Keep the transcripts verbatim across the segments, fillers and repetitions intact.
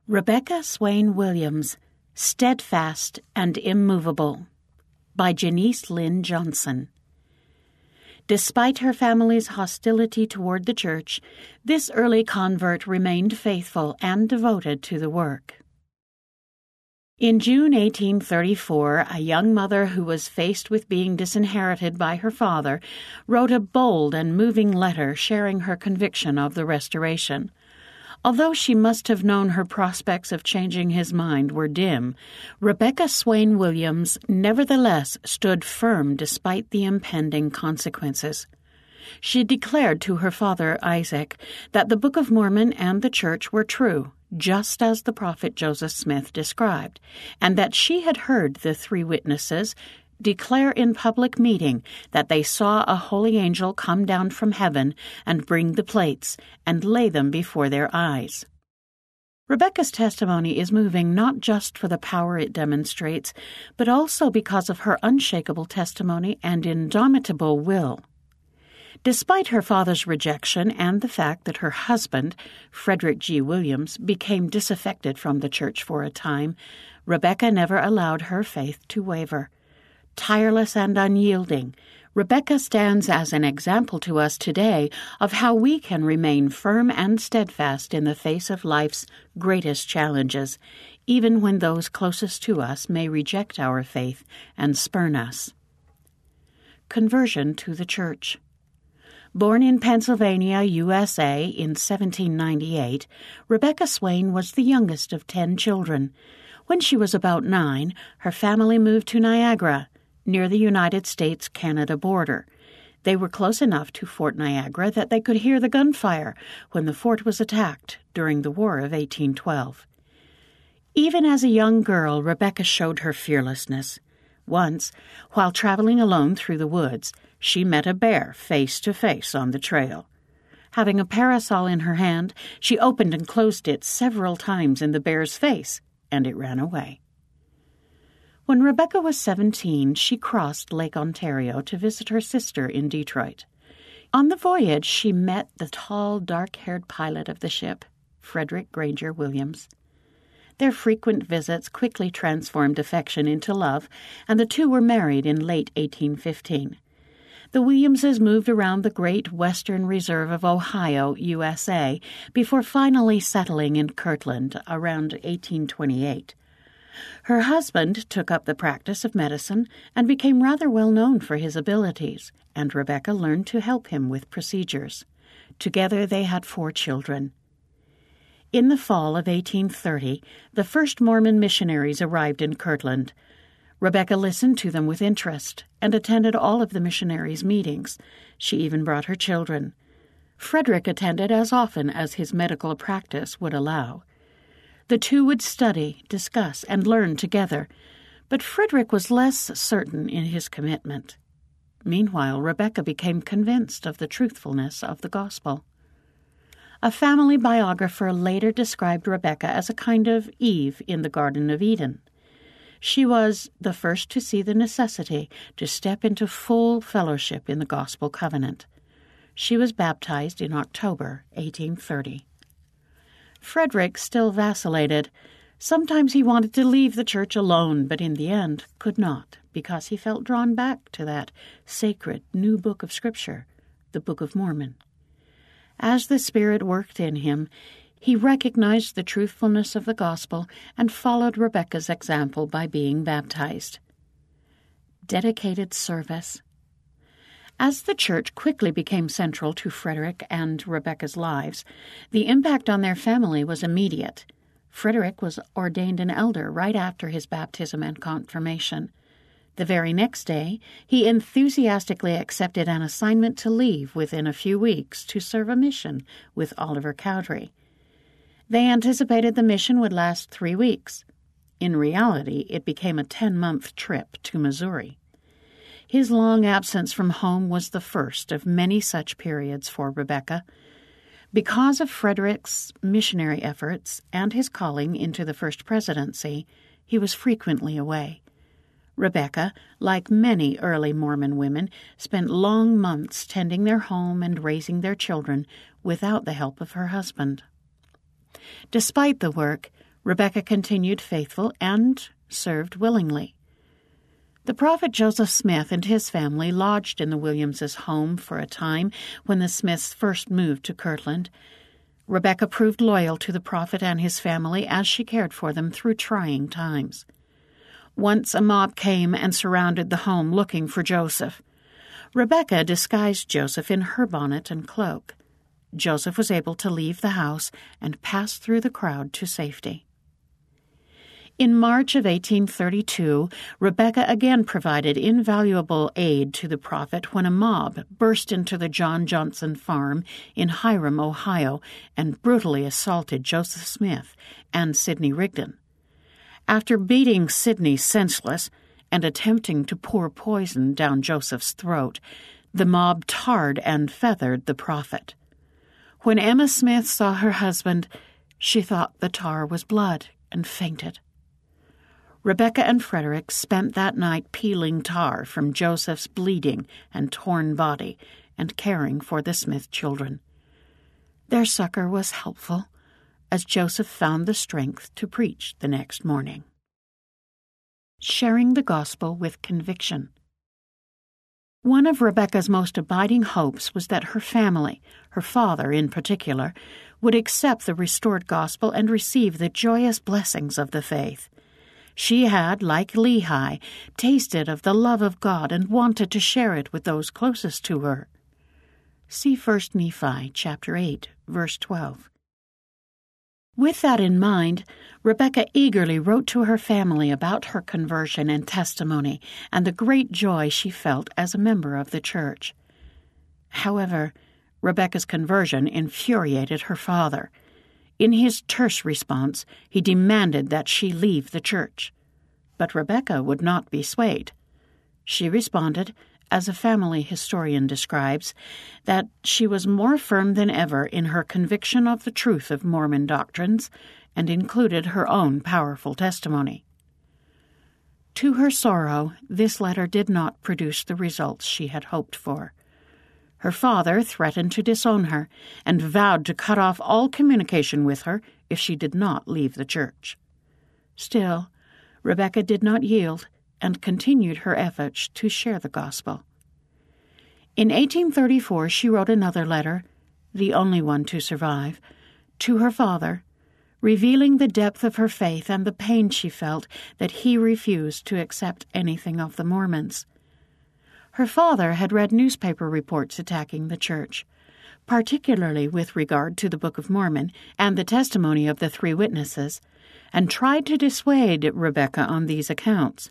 Rebecca Swain Williams, Steadfast and Immovable, by Janice Lynn Johnson. Despite her family's hostility toward the church, this early convert remained faithful and devoted to the work. In June eighteen thirty-four, a young mother who was faced with being disinherited by her father wrote a bold and moving letter sharing her conviction of the Restoration. Although she must have known her prospects of changing his mind were dim, Rebecca Swain Williams nevertheless stood firm despite the impending consequences. She declared to her father, Isaac, that the Book of Mormon and the Church were true, just as the prophet Joseph Smith described, and that she had heard the three witnesses declare in public meeting that they saw a holy angel come down from heaven and bring the plates and lay them before their eyes. Rebecca's testimony is moving not just for the power it demonstrates, but also because of her unshakable testimony and indomitable will. Despite her father's rejection and the fact that her husband, Frederick G. Williams, became disaffected from the church for a time, Rebecca never allowed her faith to waver. Tireless and unyielding, Rebecca stands as an example to us today of how we can remain firm and steadfast in the face of life's greatest challenges, even when those closest to us may reject our faith and spurn us. Conversion to the Church. Born in Pennsylvania, U S A, in seventeen ninety-eight, Rebecca Swain was the youngest of ten children. When she was about nine, her family moved to Niagara, near the United States-Canada border. They were close enough to Fort Niagara that they could hear the gunfire when the fort was attacked during the War of eighteen twelve. Even as a young girl, Rebecca showed her fearlessness. Once, while traveling alone through the woods, she met a bear face to face on the trail. Having a parasol in her hand, she opened and closed it several times in the bear's face, and it ran away. When Rebecca was seventeen, she crossed Lake Ontario to visit her sister in Detroit. On the voyage, she met the tall, dark-haired pilot of the ship, Frederick Granger Williams. Their frequent visits quickly transformed affection into love, and the two were married in late eighteen fifteen. The Williamses moved around the Great Western Reserve of Ohio, U S A, before finally settling in Kirtland around eighteen twenty-eight. Her husband took up the practice of medicine and became rather well known for his abilities, and Rebecca learned to help him with procedures. Together they had four children. In the fall of eighteen thirty, the first Mormon missionaries arrived in Kirtland. Rebecca listened to them with interest and attended all of the missionaries' meetings. She even brought her children. Frederick attended as often as his medical practice would allow. The two would study, discuss, and learn together, but Frederick was less certain in his commitment. Meanwhile, Rebecca became convinced of the truthfulness of the gospel. A family biographer later described Rebecca as a kind of Eve in the Garden of Eden. She was the first to see the necessity to step into full fellowship in the gospel covenant. She was baptized in October eighteen thirty. Frederick still vacillated. Sometimes he wanted to leave the church alone, but in the end could not, because he felt drawn back to that sacred new book of Scripture, the Book of Mormon. As the Spirit worked in him, he recognized the truthfulness of the gospel and followed Rebecca's example by being baptized. Dedicated service. As the church quickly became central to Frederick and Rebecca's lives, the impact on their family was immediate. Frederick was ordained an elder right after his baptism and confirmation. The very next day, he enthusiastically accepted an assignment to leave within a few weeks to serve a mission with Oliver Cowdery. They anticipated the mission would last three weeks. In reality, it became a ten-month trip to Missouri. His long absence from home was the first of many such periods for Rebecca. Because of Frederick's missionary efforts and his calling into the First Presidency, he was frequently away. Rebecca, like many early Mormon women, spent long months tending their home and raising their children without the help of her husband. Despite the work, Rebekah continued faithful and served willingly. The prophet Joseph Smith and his family lodged in the Williamses' home for a time when the Smiths first moved to Kirtland. Rebekah proved loyal to the prophet and his family as she cared for them through trying times. Once a mob came and surrounded the home looking for Joseph. Rebekah disguised Joseph in her bonnet and cloak. Joseph was able to leave the house and pass through the crowd to safety. In March of eighteen thirty-two, Rebekah again provided invaluable aid to the prophet when a mob burst into the John Johnson farm in Hiram, Ohio, and brutally assaulted Joseph Smith and Sidney Rigdon. After beating Sidney senseless and attempting to pour poison down Joseph's throat, the mob tarred and feathered the prophet. When Emma Smith saw her husband, she thought the tar was blood and fainted. Rebekah and Frederick spent that night peeling tar from Joseph's bleeding and torn body and caring for the Smith children. Their succor was helpful, as Joseph found the strength to preach the next morning. Sharing the gospel with conviction. One of Rebekah's most abiding hopes was that her family, her father in particular, would accept the restored gospel and receive the joyous blessings of the faith. She had, like Lehi, tasted of the love of God and wanted to share it with those closest to her. See First Nephi, chapter eight, verse twelve. With that in mind, Rebekah eagerly wrote to her family about her conversion and testimony and the great joy she felt as a member of the church. However, Rebekah's conversion infuriated her father. In his terse response, he demanded that she leave the church. But Rebekah would not be swayed. She responded, as a family historian describes, that she was more firm than ever in her conviction of the truth of Mormon doctrines and included her own powerful testimony. To her sorrow, this letter did not produce the results she had hoped for. Her father threatened to disown her and vowed to cut off all communication with her if she did not leave the church. Still, Rebekah did not yield and continued her efforts to share the gospel. In eighteen thirty-four, she wrote another letter, the only one to survive, to her father, revealing the depth of her faith and the pain she felt that he refused to accept anything of the Mormons. Her father had read newspaper reports attacking the church, particularly with regard to the Book of Mormon and the testimony of the three witnesses, and tried to dissuade Rebekah on these accounts.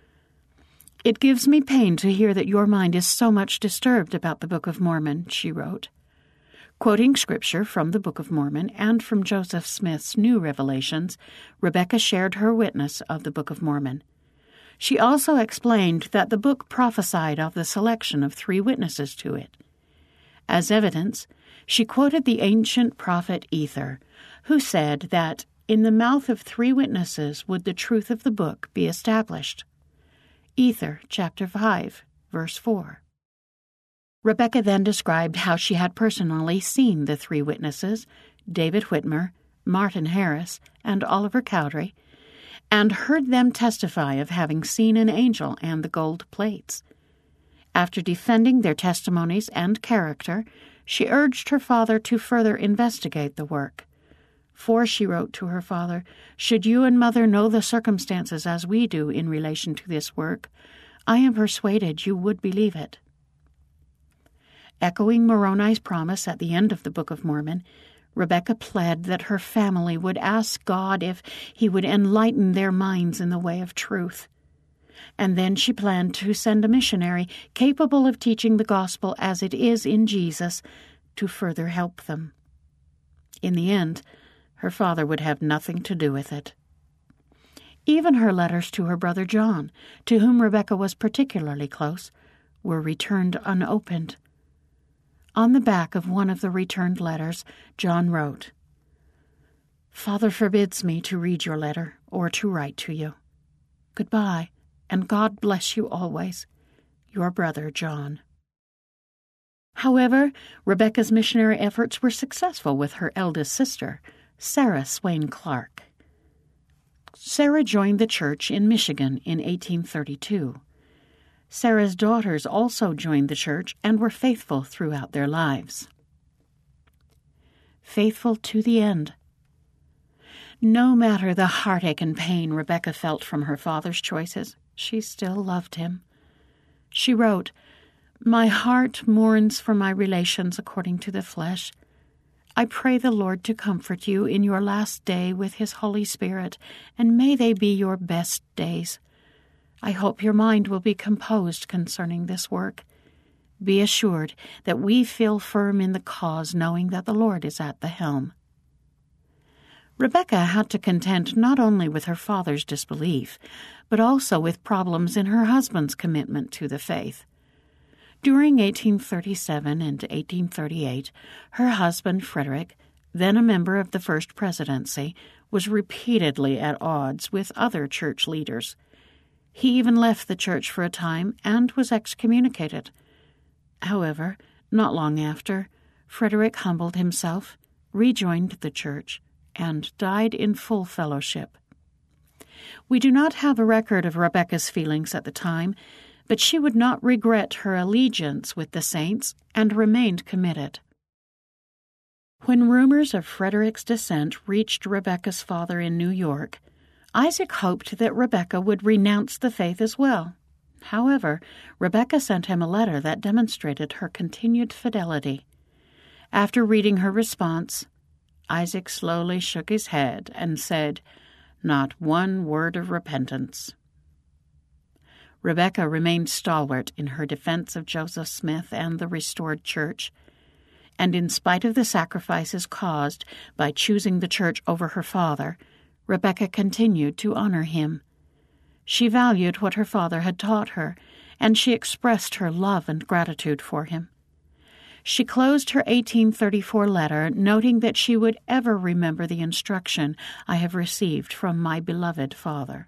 "It gives me pain to hear that your mind is so much disturbed about the Book of Mormon," she wrote. Quoting scripture from the Book of Mormon and from Joseph Smith's new revelations, Rebekah shared her witness of the Book of Mormon. She also explained that the book prophesied of the selection of three witnesses to it. As evidence, she quoted the ancient prophet Ether, who said that in the mouth of three witnesses would the truth of the book be established. Ether, chapter five, verse four. Rebekah then described how she had personally seen the three witnesses, David Whitmer, Martin Harris, and Oliver Cowdery, and heard them testify of having seen an angel and the gold plates. After defending their testimonies and character, she urged her father to further investigate the work. For, she wrote to her father, "Should you and mother know the circumstances as we do in relation to this work, I am persuaded you would believe it." Echoing Moroni's promise at the end of the Book of Mormon, Rebekah pled that her family would ask God if he would enlighten their minds in the way of truth. And then she planned to send a missionary capable of teaching the gospel as it is in Jesus to further help them. In the end, her father would have nothing to do with it. Even her letters to her brother John, to whom Rebekah was particularly close, were returned unopened. On the back of one of the returned letters, John wrote, "Father forbids me to read your letter or to write to you. Goodbye, and God bless you always. Your brother John." However, Rebekah's missionary efforts were successful with her eldest sister, Sarah Swain Clark. Sarah joined the church in Michigan in eighteen thirty-two. Sarah's daughters also joined the church and were faithful throughout their lives. Faithful to the end. No matter the heartache and pain Rebecca felt from her father's choices, she still loved him. She wrote, "My heart mourns for my relations according to the flesh. I pray the Lord to comfort you in your last day with His Holy Spirit, and may they be your best days. I hope your mind will be composed concerning this work. Be assured that we feel firm in the cause, knowing that the Lord is at the helm." Rebecca had to contend not only with her father's disbelief, but also with problems in her husband's commitment to the faith. During eighteen thirty-seven and eighteen thirty-eight, her husband, Frederick, then a member of the First Presidency, was repeatedly at odds with other church leaders. He even left the church for a time and was excommunicated. However, not long after, Frederick humbled himself, rejoined the church, and died in full fellowship. We do not have a record of Rebecca's feelings at the time, but she would not regret her allegiance with the saints and remained committed. When rumors of Frederick's descent reached Rebecca's father in New York, Isaac hoped that Rebecca would renounce the faith as well. However, Rebecca sent him a letter that demonstrated her continued fidelity. After reading her response, Isaac slowly shook his head and said, "Not one word of repentance." Rebecca remained stalwart in her defense of Joseph Smith and the restored church, and in spite of the sacrifices caused by choosing the church over her father, Rebecca continued to honor him. She valued what her father had taught her, and she expressed her love and gratitude for him. She closed her eighteen thirty-four letter noting that she would ever remember the instruction I have received from my beloved father.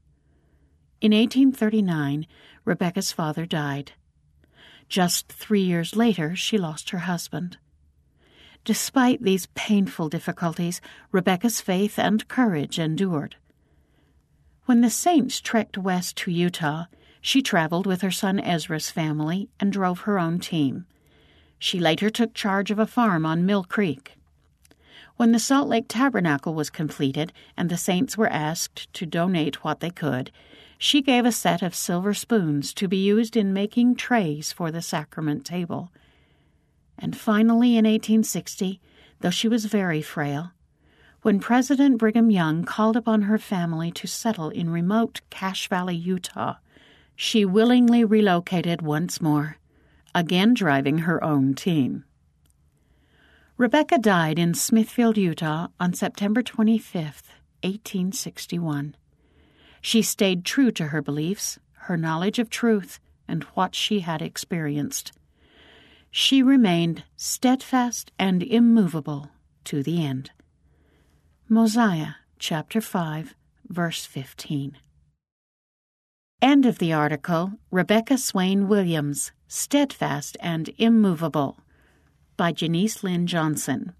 In eighteen thirty-nine, Rebecca's father died. Just three years later, she lost her husband. Despite these painful difficulties, Rebecca's faith and courage endured. When the saints trekked west to Utah, she traveled with her son Ezra's family and drove her own team. She later took charge of a farm on Mill Creek. When the Salt Lake Tabernacle was completed and the saints were asked to donate what they could, she gave a set of silver spoons to be used in making trays for the sacrament table. And finally, in eighteen sixty, though she was very frail, when President Brigham Young called upon her family to settle in remote Cache Valley, Utah, she willingly relocated once more, again driving her own team. Rebecca died in Smithfield, Utah, on September twenty-fifth, eighteen sixty-one. She stayed true to her beliefs, her knowledge of truth, and what she had experienced. She remained steadfast and immovable to the end. Mosiah, chapter five, verse fifteen. End of the article, Rebecca Swain Williams, Steadfast and Immovable, by Janice Lynn Johnson.